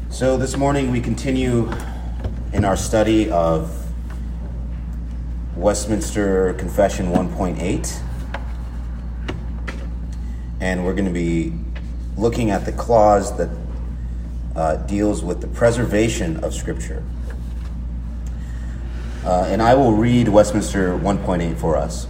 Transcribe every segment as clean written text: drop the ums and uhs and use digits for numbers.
So this morning we continue in our study of Westminster Confession 1.8, and we're going to be looking at the clause that deals with the preservation of Scripture. And I will read Westminster 1.8 for us.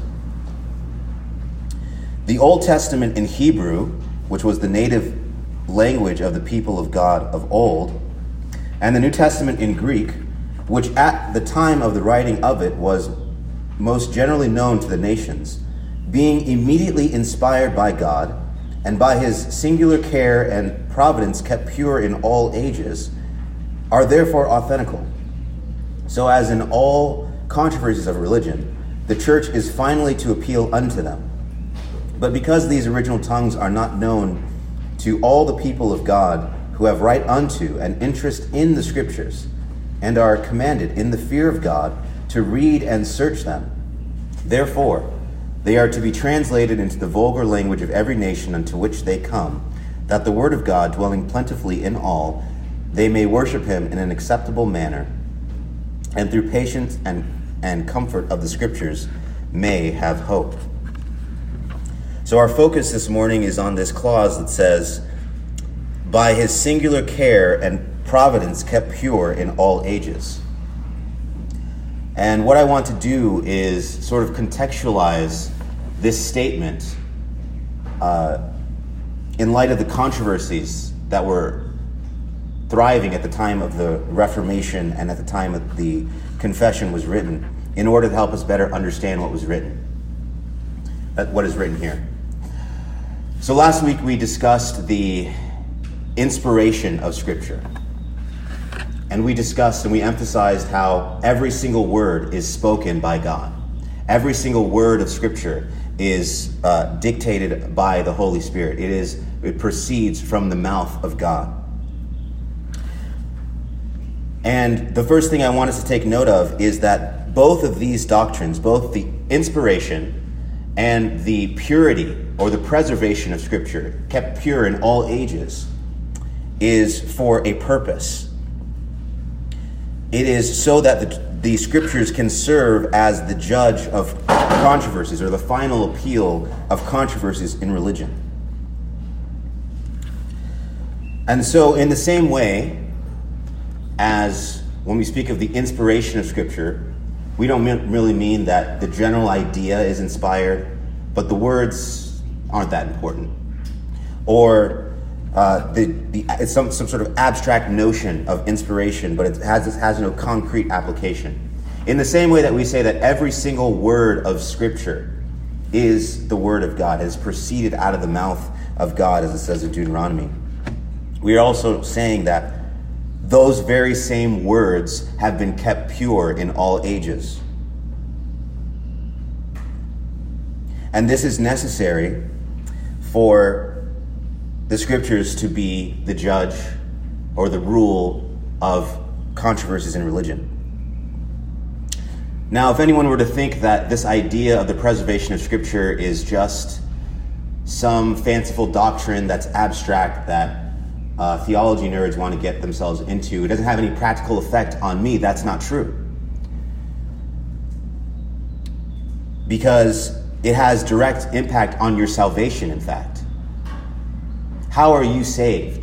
The Old Testament in Hebrew, which was the native language of the people of God of old, and the New Testament in Greek, which at the time of the writing of it was most generally known to the nations, being immediately inspired by God, and by his singular care and providence kept pure in all ages, are therefore authentical. So as in all controversies of religion, the church is finally to appeal unto them. But because these original tongues are not known to all the people of God who have right unto and interest in the Scriptures, and are commanded in the fear of God to read and search them, therefore they are to be translated into the vulgar language of every nation unto which they come, that the word of God, dwelling plentifully in all, they may worship him in an acceptable manner, and through patience and comfort of the Scriptures may have hope. So our focus this morning is on this clause that says, by his singular care and providence kept pure in all ages. And what I want to do is sort of contextualize this statement in light of the controversies that were thriving at the time of the Reformation and at the time that the Confession was written, in order to help us better understand what was written, what is written here. So last week we discussed the inspiration of Scripture. And we discussed and we emphasized how every single word is spoken by God. Every single word of Scripture is dictated by the Holy Spirit. It proceeds from the mouth of God. And the first thing I want us to take note of is that both of these doctrines, both the inspiration and the purity or the preservation of Scripture, kept pure in all ages, is for a purpose. It is so that the Scriptures can serve as the judge of controversies, or the final appeal of controversies in religion. And so in the same way as when we speak of the inspiration of Scripture, we don't really mean that the general idea is inspired, but the words aren't that important. Or it's some sort of abstract notion of inspiration, but it has no concrete application. In the same way that we say that every single word of Scripture is the Word of God, has proceeded out of the mouth of God, as it says in Deuteronomy, we are also saying that those very same words have been kept pure in all ages. And this is necessary for the Scriptures to be the judge or the rule of controversies in religion. Now, if anyone were to think that this idea of the preservation of Scripture is just some fanciful doctrine that's abstract that theology nerds want to get themselves into, it doesn't have any practical effect on me, that's not true. Because it has direct impact on your salvation, in fact. How are you saved?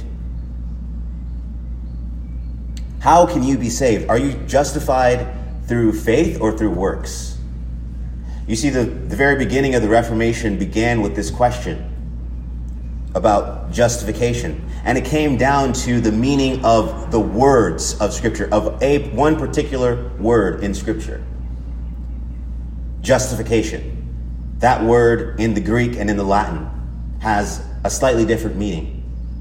How can you be saved? Are you justified through faith or through works? You see, the very beginning of the Reformation began with this question about justification. And it came down to the meaning of the words of Scripture, of one particular word in Scripture. Justification. That word in the Greek and in the Latin has a slightly different meaning.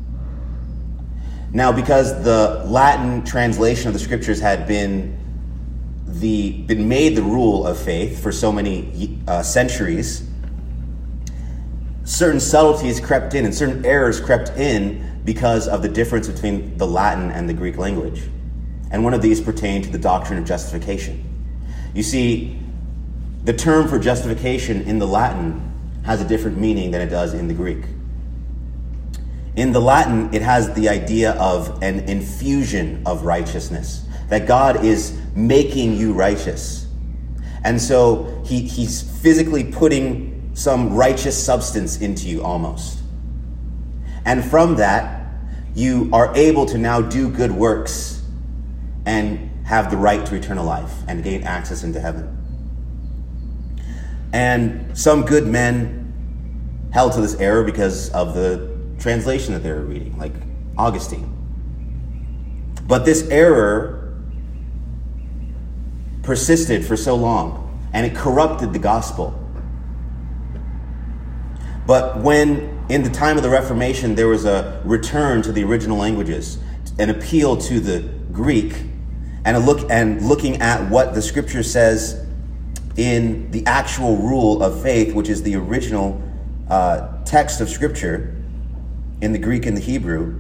Now, because the Latin translation of the Scriptures had been made the rule of faith for so many centuries, certain subtleties crept in and certain errors crept in because of the difference between the Latin and the Greek language. And one of these pertained to the doctrine of justification. You see, the term for justification in the Latin has a different meaning than it does in the Greek. In the Latin, it has the idea of an infusion of righteousness, that God is making you righteous. And so he's physically putting some righteous substance into you almost. And from that, you are able to now do good works and have the right to eternal life and gain access into heaven. And some good men held to this error because of the translation that they were reading, like Augustine. But this error persisted for so long, and it corrupted the gospel. But when, in the time of the Reformation, there was a return to the original languages, an appeal to the Greek, and looking at what the Scripture says in the actual rule of faith, which is the original text of Scripture in the Greek and the Hebrew,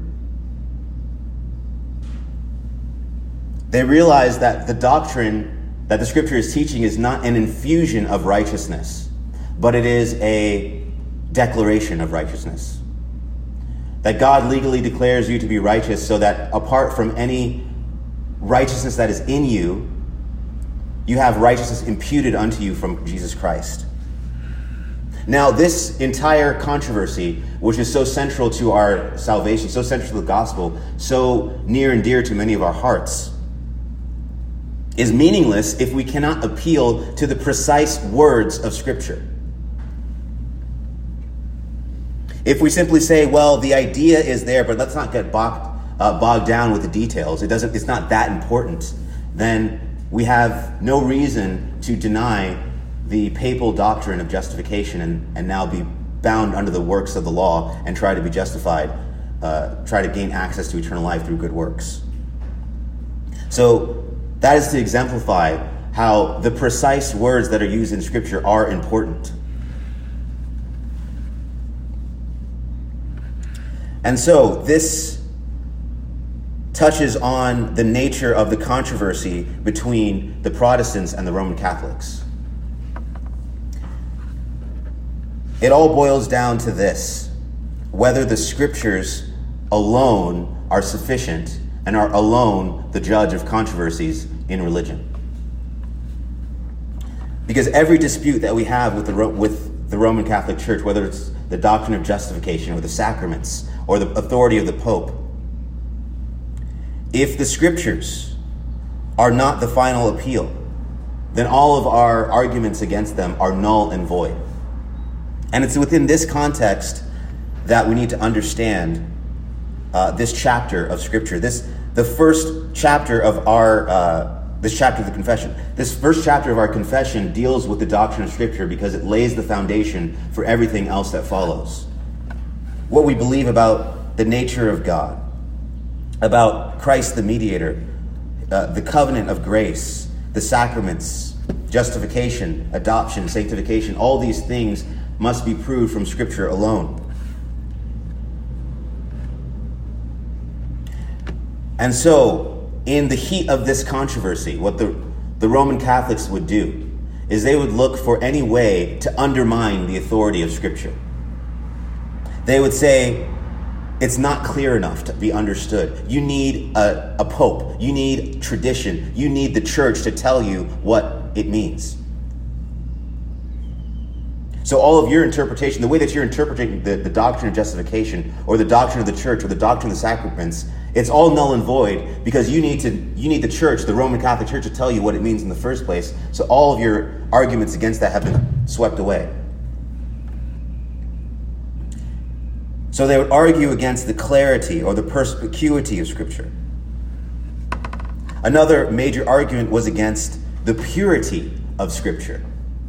they realize that the doctrine that the Scripture is teaching is not an infusion of righteousness, but it is a declaration of righteousness. That God legally declares you to be righteous so that apart from any righteousness that is in you, you have righteousness imputed unto you from Jesus Christ. Now, this entire controversy, which is so central to our salvation, so central to the gospel, so near and dear to many of our hearts, is meaningless if we cannot appeal to the precise words of Scripture. If we simply say, well, the idea is there, but let's not get bogged down with the details, it's not that important, then we have no reason to deny the papal doctrine of justification and now be bound under the works of the law and try to be justified, try to gain access to eternal life through good works. So that is to exemplify how the precise words that are used in Scripture are important. And so this touches on the nature of the controversy between the Protestants and the Roman Catholics. It all boils down to this: whether the Scriptures alone are sufficient and are alone the judge of controversies in religion. Because every dispute that we have with the Roman Catholic Church, whether it's the doctrine of justification or the sacraments or the authority of the Pope, if the Scriptures are not the final appeal, then all of our arguments against them are null and void. And it's within this context that we need to understand this chapter of Scripture. The first chapter of this chapter of the confession. This first chapter of our confession deals with the doctrine of Scripture because it lays the foundation for everything else that follows. What we believe about the nature of God, about Christ the mediator, the covenant of grace, the sacraments, justification, adoption, sanctification, all these things must be proved from Scripture alone. And so, in the heat of this controversy, what the Roman Catholics would do is they would look for any way to undermine the authority of Scripture. They would say, it's not clear enough to be understood. You need a pope. You need tradition. You need the church to tell you what it means. So all of your interpretation, the way that you're interpreting the doctrine of justification or the doctrine of the church or the doctrine of the sacraments, it's all null and void because you need the church, the Roman Catholic Church, to tell you what it means in the first place. So all of your arguments against that have been swept away. So they would argue against the clarity or the perspicuity of Scripture. Another major argument was against the purity of Scripture.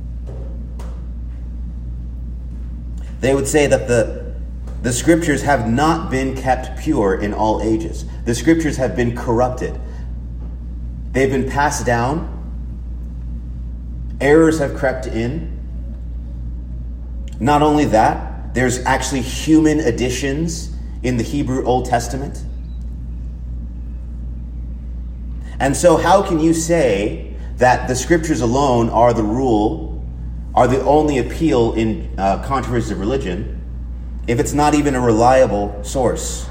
They would say that the Scriptures have not been kept pure in all ages. The Scriptures have been corrupted. They've been passed down. Errors have crept in. Not only that, there's actually human additions in the Hebrew Old Testament. And so how can you say that the Scriptures alone are the rule, are the only appeal in controversies of religion, if it's not even a reliable source?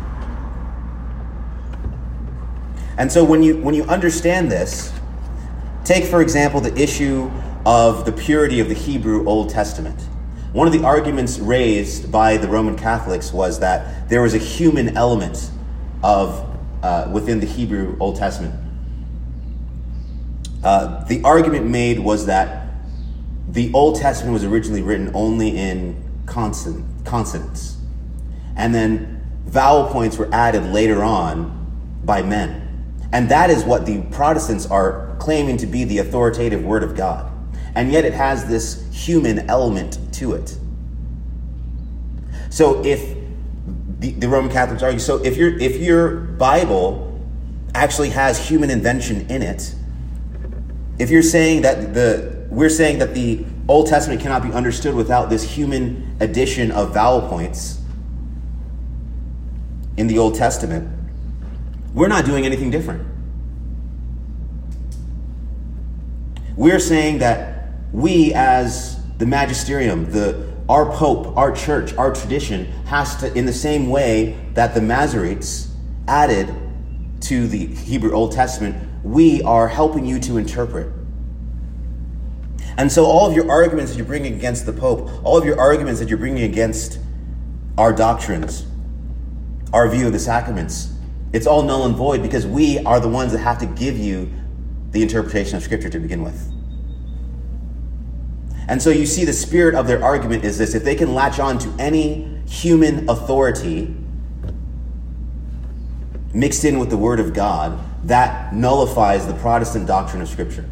And so when you understand this, take, for example, the issue of the purity of the Hebrew Old Testament. One of the arguments raised by the Roman Catholics was that there was a human element within the Hebrew Old Testament. The argument made was that the Old Testament was originally written only in consonants, and then vowel points were added later on by men. And that is what the Protestants are claiming to be the authoritative Word of God. And yet it has this human element to it. So if the Roman Catholics argue, so if your Bible actually has human invention in it, if you're saying that we're saying that the Old Testament cannot be understood without this human addition of vowel points in the Old Testament, we're not doing anything different. We're saying that we, as the magisterium, our Pope, our church, our tradition, has to, in the same way that the Masoretes added to the Hebrew Old Testament, we are helping you to interpret. And so all of your arguments that you're bringing against the Pope, all of your arguments that you're bringing against our doctrines, our view of the sacraments, it's all null and void, because we are the ones that have to give you the interpretation of Scripture to begin with. And so you see, the spirit of their argument is this: if they can latch on to any human authority mixed in with the Word of God, that nullifies the Protestant doctrine of Scripture.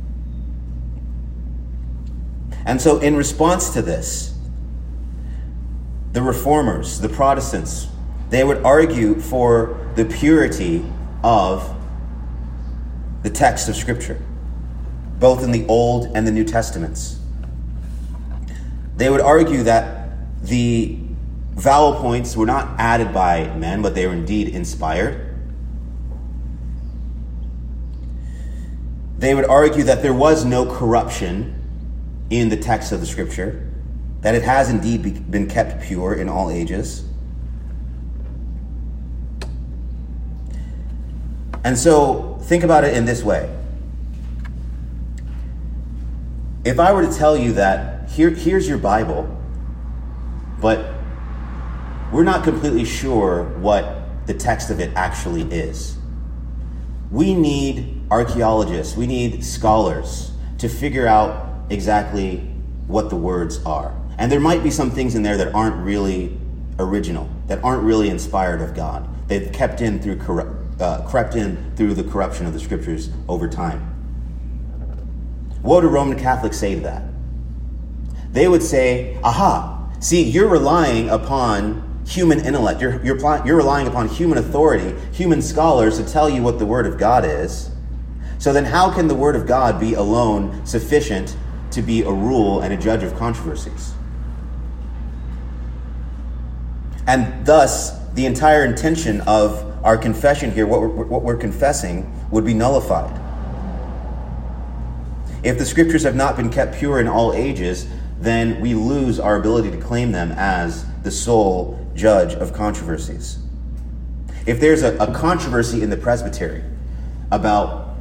And so in response to this, the Reformers, the Protestants, they would argue for the purity of the text of Scripture, both in the Old and the New Testaments. They would argue that the vowel points were not added by men, but they were indeed inspired. They would argue that there was no corruption in the text of the Scripture, that it has indeed been kept pure in all ages. And so think about it in this way. If I were to tell you that here's your Bible, but we're not completely sure what the text of it actually is. We need archaeologists, we need scholars to figure out exactly what the words are. And there might be some things in there that aren't really original, that aren't really inspired of God. They've crept in through the corruption of the Scriptures over time. What would a Roman Catholic say to that? They would say, aha, see, you're relying upon human intellect. You're relying upon human authority, human scholars to tell you what the Word of God is. So then how can the Word of God be alone sufficient to be a rule and a judge of controversies? And thus, the entire intention of our confession here, what we're confessing, would be nullified. If the Scriptures have not been kept pure in all ages, then we lose our ability to claim them as the sole judge of controversies. If there's a controversy in the presbytery about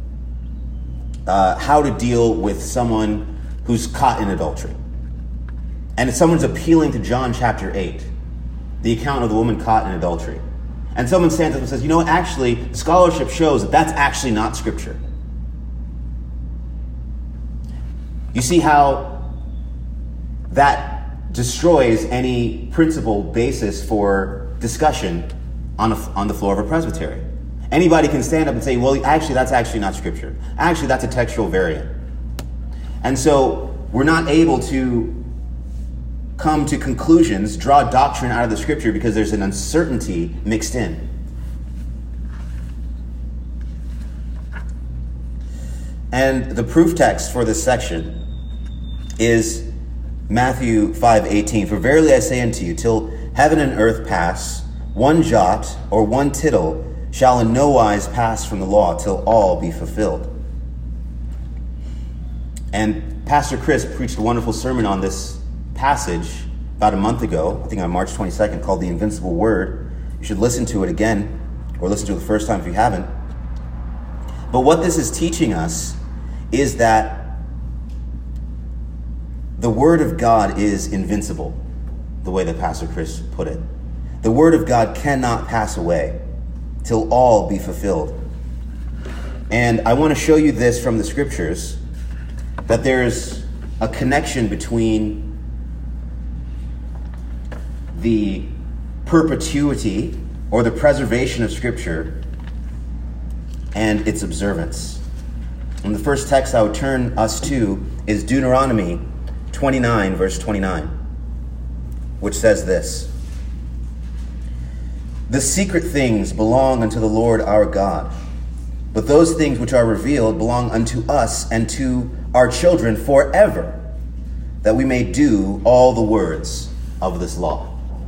how to deal with someone who's caught in adultery, and if someone's appealing to John chapter 8, the account of the woman caught in adultery, and someone stands up and says, you know what, actually, scholarship shows that that's actually not Scripture. You see how that destroys any principle basis for discussion on the floor of a presbytery. Anybody can stand up and say, well, actually, that's actually not Scripture. Actually, that's a textual variant. And so we're not able to come to conclusions, draw doctrine out of the Scripture, because there's an uncertainty mixed in. And the proof text for this section is Matthew 5:18. For verily I say unto you, till heaven and earth pass, one jot or one tittle shall in no wise pass from the law till all be fulfilled. And Pastor Chris preached a wonderful sermon on this passage about a month ago, I think on March 22nd, called The Invincible Word. You should listen to it again, or listen to it the first time if you haven't. But what this is teaching us is that the Word of God is invincible, the way that Pastor Chris put it. The Word of God cannot pass away till all be fulfilled. And I want to show you this from the Scriptures, that there's a connection between the perpetuity or the preservation of Scripture and its observance. And the first text I would turn us to is Deuteronomy 29, verse 29, which says this: "The secret things belong unto the Lord our God, but those things which are revealed belong unto us and to our children forever, that we may do all the words of this law."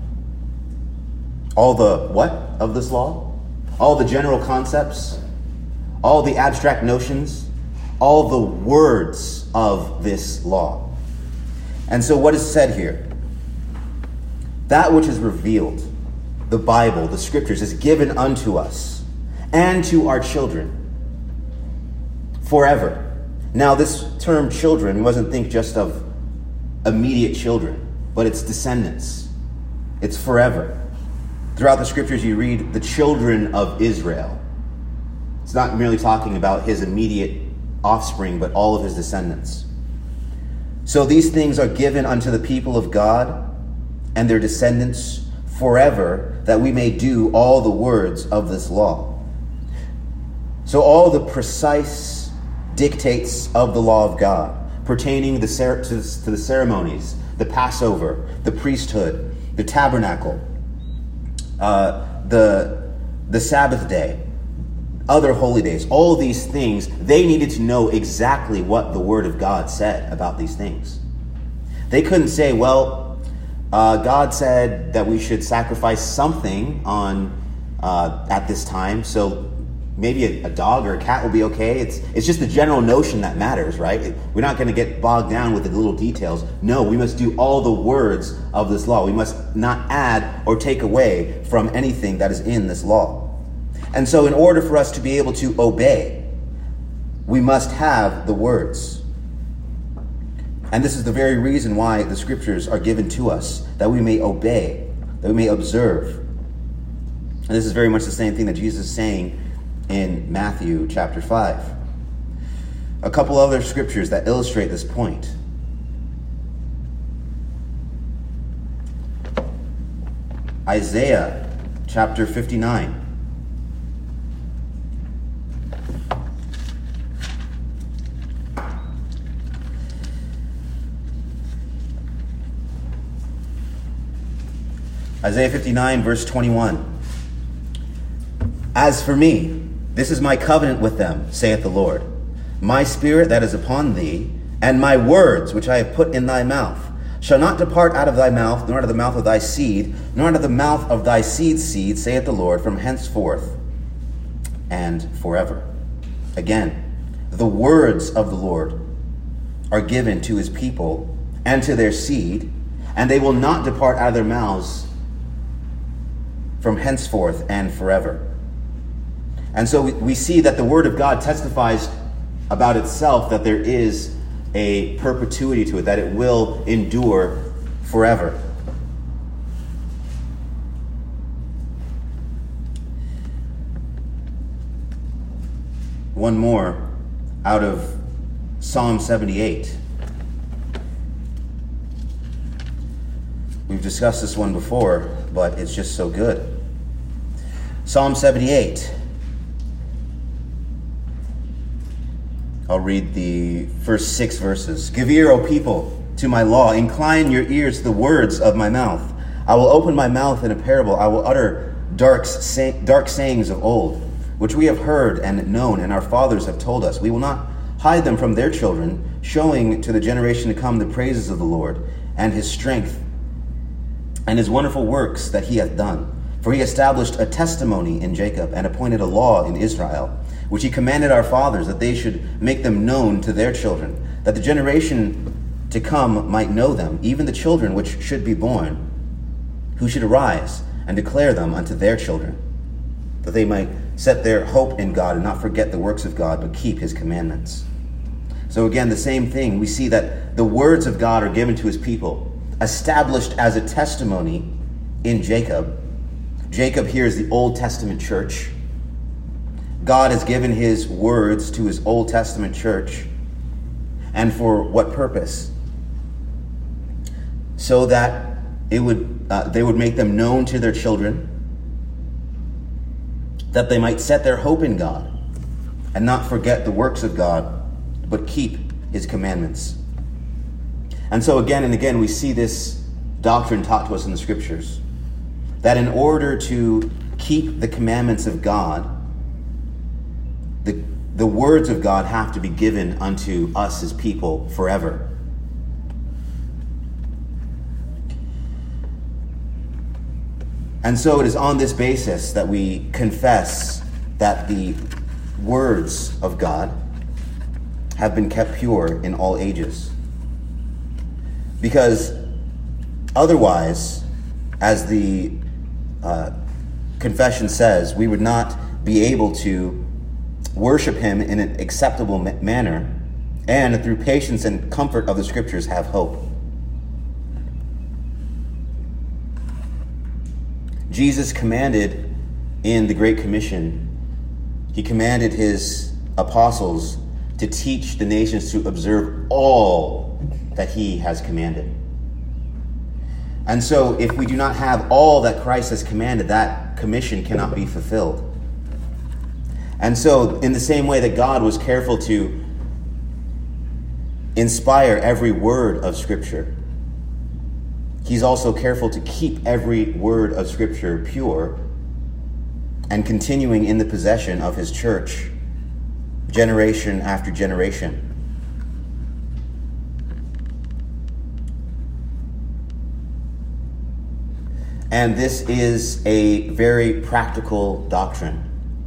All the what of this law? All the general concepts, all the abstract notions, all the words of this law. And so what is said here? That which is revealed, the Bible, the Scriptures, is given unto us and to our children forever. Now, this term children, we mustn't think just of immediate children, but it's descendants. It's forever. Throughout the Scriptures, you read the children of Israel. It's not merely talking about his immediate offspring, but all of his descendants. So these things are given unto the people of God and their descendants forever, that we may do all the words of this law. So all the precise dictates of the law of God pertaining to the ceremonies, the Passover, the priesthood, the tabernacle, the Sabbath day, other holy days, all these things, they needed to know exactly what the Word of God said about these things. They couldn't say, well, God said that we should sacrifice something on at this time, so maybe a dog or a cat will be okay. It's just the general notion that matters, right? We're not going to get bogged down with the little details. No, we must do all the words of this law. We must not add or take away from anything that is in this law. And so in order for us to be able to obey, we must have the words. And this is the very reason why the Scriptures are given to us, that we may obey, that we may observe. And this is very much the same thing that Jesus is saying in Matthew chapter 5. A couple other scriptures that illustrate this point. Isaiah chapter 59. Isaiah 59, verse 21. "As for me, this is my covenant with them, saith the Lord. My spirit that is upon thee, and my words which I have put in thy mouth, shall not depart out of thy mouth, nor out of the mouth of thy seed, nor out of the mouth of thy seed's seed, saith the Lord, from henceforth and forever." Again, the words of the Lord are given to his people and to their seed, and they will not depart out of their mouths from henceforth and forever. And so we see that the Word of God testifies about itself that there is a perpetuity to it, that it will endure forever. One more out of Psalm 78. We've discussed this one before, but it's just so good. Psalm 78. I'll read the first 6 verses. "Give ear, O people, to my law. Incline your ears to the words of my mouth. I will open my mouth in a parable. I will utter dark sayings of old, which we have heard and known, and our fathers have told us. We will not hide them from their children, showing to the generation to come the praises of the Lord, and his strength, and his wonderful works that he hath done. For he established a testimony in Jacob, and appointed a law in Israel, which he commanded our fathers, that they should make them known to their children, that the generation to come might know them, even the children which should be born, who should arise and declare them unto their children, that they might set their hope in God and not forget the works of God, but keep his commandments. So again, the same thing. We see that the words of God are given to his people, established as a testimony in Jacob. Jacob here is the Old Testament church. God has given his words to his Old Testament church. And for what purpose? So that they would make them known to their children, that they might set their hope in God and not forget the works of God, but keep his commandments. And so again and again, we see this doctrine taught to us in the scriptures, that in order to keep the commandments of God, the words of God have to be given unto us as people forever. And so it is on this basis that we confess that the words of God have been kept pure in all ages. Because otherwise, as the confession says, we would not be able to worship him in an acceptable manner, and through patience and comfort of the scriptures have hope. Jesus commanded in the Great Commission, he commanded his apostles to teach the nations to observe all that he has commanded. And so if we do not have all that Christ has commanded, that commission cannot be fulfilled. And so in the same way that God was careful to inspire every word of Scripture, he's also careful to keep every word of Scripture pure and continuing in the possession of his church, generation after generation. And this is a very practical doctrine.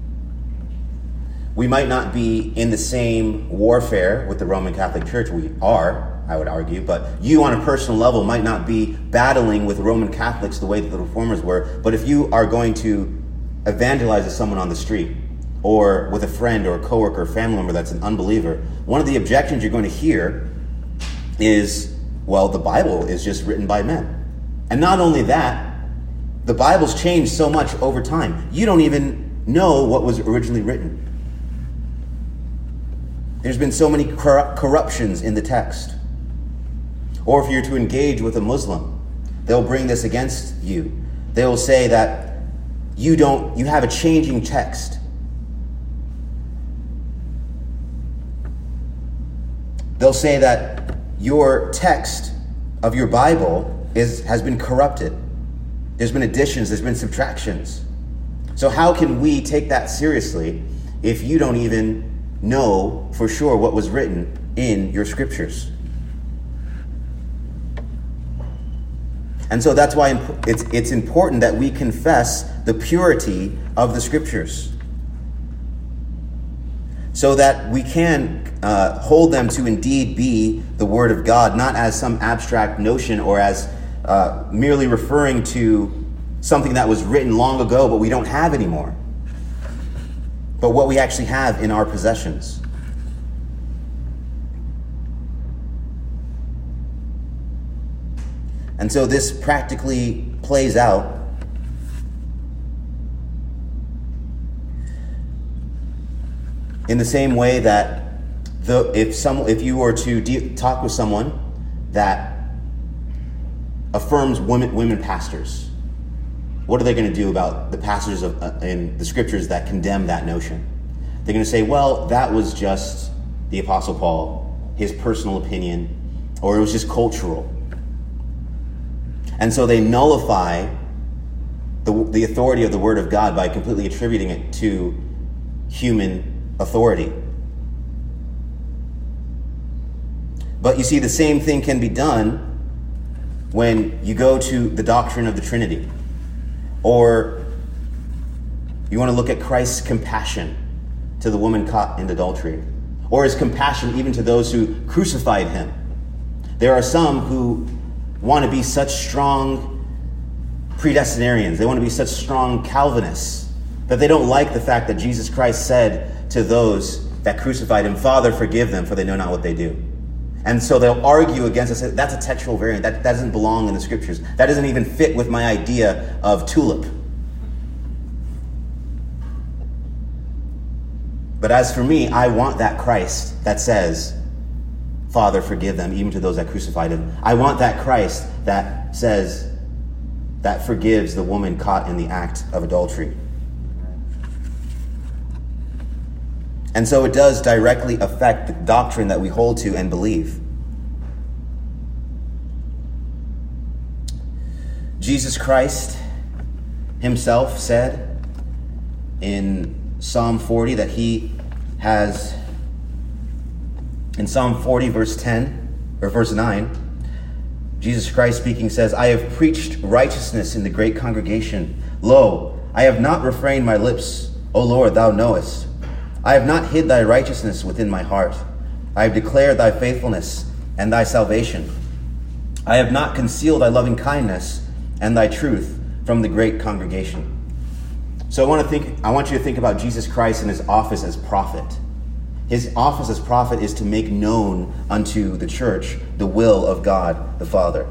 We might not be in the same warfare with the Roman Catholic Church. We are, I would argue, but you on a personal level might not be battling with Roman Catholics the way that the Reformers were. But if you are going to evangelize to someone on the street, or with a friend or a coworker or family member that's an unbeliever, one of the objections you're going to hear is, well, the Bible is just written by men. And not only that, the Bible's changed so much over time. You don't even know what was originally written. There's been so many corruptions in the text. Or if you're to engage with a Muslim, they'll bring this against you. They'll say that you have a changing text. They'll say that your text of your Bible has been corrupted. There's been additions, there's been subtractions. So how can we take that seriously if you don't even know for sure what was written in your scriptures? And so that's why it's important that we confess the purity of the scriptures, so that we can hold them to indeed be the word of God, not as some abstract notion or as merely referring to something that was written long ago but we don't have anymore, but what we actually have in our possessions. And so this practically plays out in the same way that if you were to talk with someone that affirms women pastors, what are they going to do about the passages in the scriptures that condemn that notion? They're going to say, well, that was just the Apostle Paul, his personal opinion, or it was just cultural. And so they nullify the authority of the Word of God by completely attributing it to human authority. But you see, the same thing can be done when you go to the doctrine of the Trinity, or you want to look at Christ's compassion to the woman caught in adultery, or his compassion even to those who crucified him. There are some who want to be such strong predestinarians. They want to be such strong Calvinists that they don't like the fact that Jesus Christ said to those that crucified him, "Father, forgive them, for they know not what they do." And so they'll argue against us. That's a textual variant. That doesn't belong in the scriptures. That doesn't even fit with my idea of tulip. But as for me, I want that Christ that says, "Father, forgive them, even to those that crucified him." I want that Christ that says, that forgives the woman caught in the act of adultery. And so it does directly affect the doctrine that we hold to and believe. Jesus Christ himself said in Psalm 40 that he has, in Psalm 40 verse 10, or verse 9, Jesus Christ speaking says, "I have preached righteousness in the great congregation. Lo, I have not refrained my lips. O Lord, thou knowest. I have not hid thy righteousness within my heart. I have declared thy faithfulness and thy salvation. I have not concealed thy loving kindness and thy truth from the great congregation." So I want you to think about Jesus Christ and his office as prophet. His office as prophet is to make known unto the church the will of God the Father.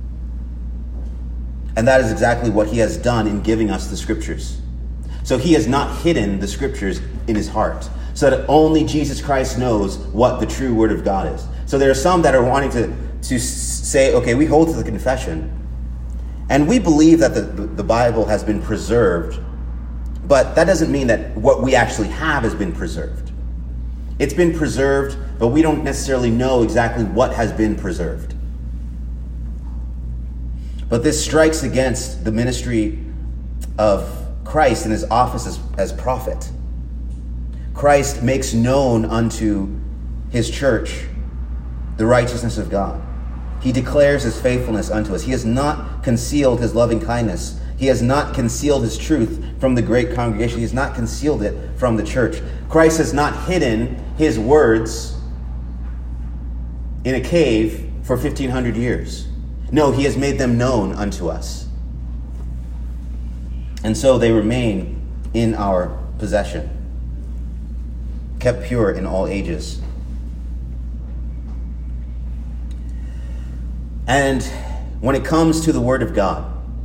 And that is exactly what he has done in giving us the scriptures. So he has not hidden the scriptures in his heart, so that only Jesus Christ knows what the true word of God is. So there are some that are wanting to say, okay, we hold to the confession, and we believe that the Bible has been preserved, but that doesn't mean that what we actually have has been preserved. It's been preserved, but we don't necessarily know exactly what has been preserved. But this strikes against the ministry of Christ in his office as prophet. Christ makes known unto his church the righteousness of God. He declares his faithfulness unto us. He has not concealed his loving kindness. He has not concealed his truth from the great congregation. He has not concealed it from the church. Christ has not hidden his words in a cave for 1,500 years. No, he has made them known unto us. And so they remain in our possession, kept pure in all ages. And when it comes to the Word of God,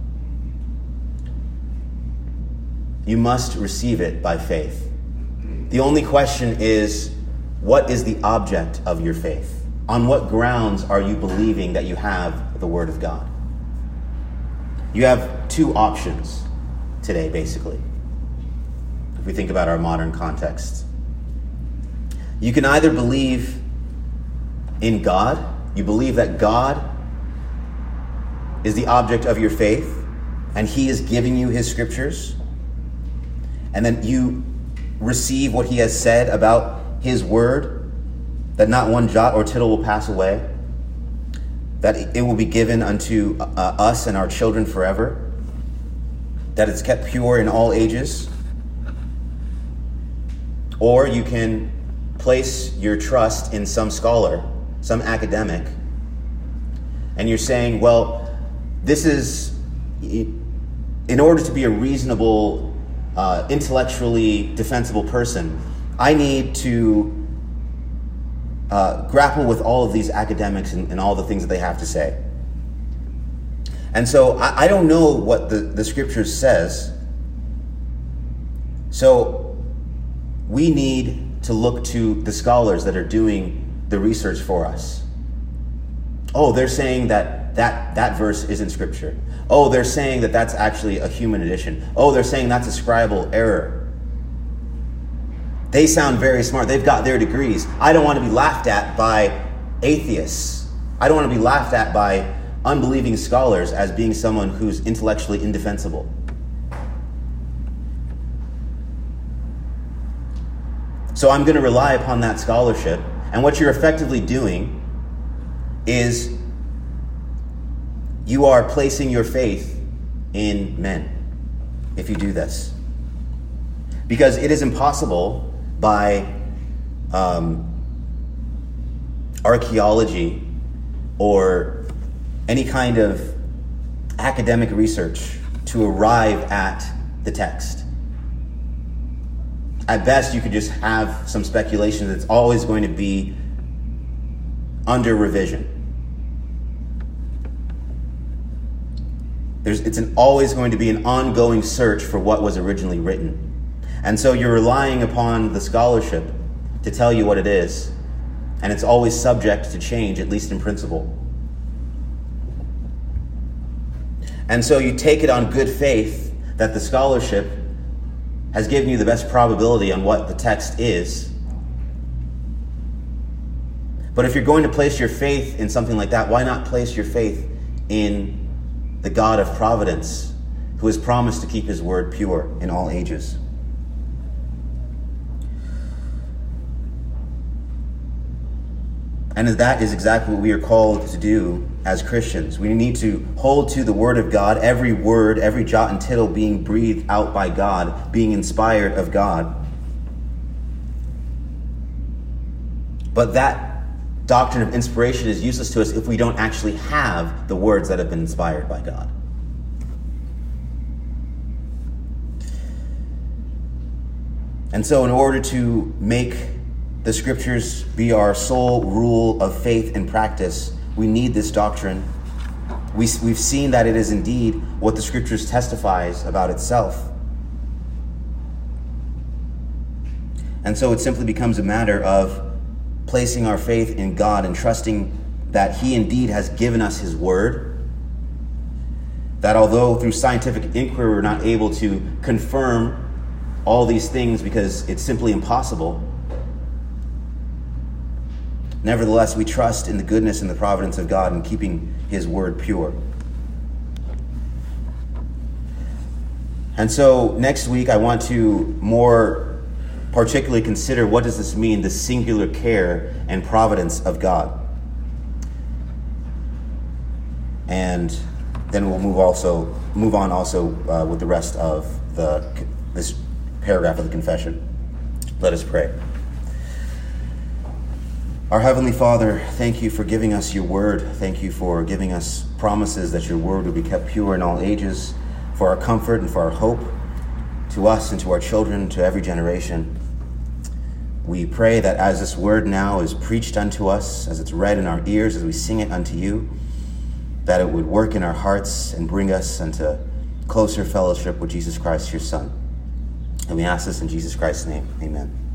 you must receive it by faith. The only question is, what is the object of your faith? On what grounds are you believing that you have the Word of God? You have two options today, basically, if we think about our modern context. You can either believe in God, you believe that God is the object of your faith, and he is giving you his scriptures, and then you receive what he has said about his word, that not one jot or tittle will pass away, that it will be given unto us and our children forever, that it's kept pure in all ages. Or you can place your trust in some scholar, some academic, and you're saying, well, this is, in order to be a reasonable, intellectually defensible person, I need to grapple with all of these academics and all the things that they have to say. And so I don't know what the scriptures says. So we need to look to the scholars that are doing the research for us. Oh, they're saying that verse isn't scripture. Oh, they're saying that that's actually a human addition. Oh, they're saying that's a scribal error. They sound very smart. They've got their degrees. I don't want to be laughed at by atheists. I don't want to be laughed at by unbelieving scholars as being someone who's intellectually indefensible. So I'm going to rely upon that scholarship. And what you're effectively doing is you are placing your faith in men if you do this. Because it is impossible by archaeology or any kind of academic research to arrive at the text. At best, you could just have some speculation that's always going to be under revision. It's always going to be an ongoing search for what was originally written. And so you're relying upon the scholarship to tell you what it is, and it's always subject to change, at least in principle. And so you take it on good faith that the scholarship has given you the best probability on what the text is. But if you're going to place your faith in something like that, why not place your faith in the God of providence, who has promised to keep his word pure in all ages? And that is exactly what we are called to do as Christians. We need to hold to the word of God, every word, every jot and tittle being breathed out by God, being inspired of God. But that doctrine of inspiration is useless to us if we don't actually have the words that have been inspired by God. And so in order to make the scriptures be our sole rule of faith and practice, we need this doctrine. We've seen that it is indeed what the scriptures testifies about itself. And so it simply becomes a matter of placing our faith in God and trusting that he indeed has given us his word. That although through scientific inquiry we're not able to confirm all these things because it's simply impossible, nevertheless, we trust in the goodness and the providence of God in keeping his word pure. And so next week, I want to more particularly consider what does this mean, the singular care and providence of God. And then we'll move on with the rest of this paragraph of the confession. Let us pray. Our Heavenly Father, thank you for giving us your word. Thank you for giving us promises that your word will be kept pure in all ages, for our comfort and for our hope, to us and to our children, to every generation. We pray that as this word now is preached unto us, as it's read in our ears, as we sing it unto you, that it would work in our hearts and bring us into closer fellowship with Jesus Christ, your Son. And we ask this in Jesus Christ's name. Amen.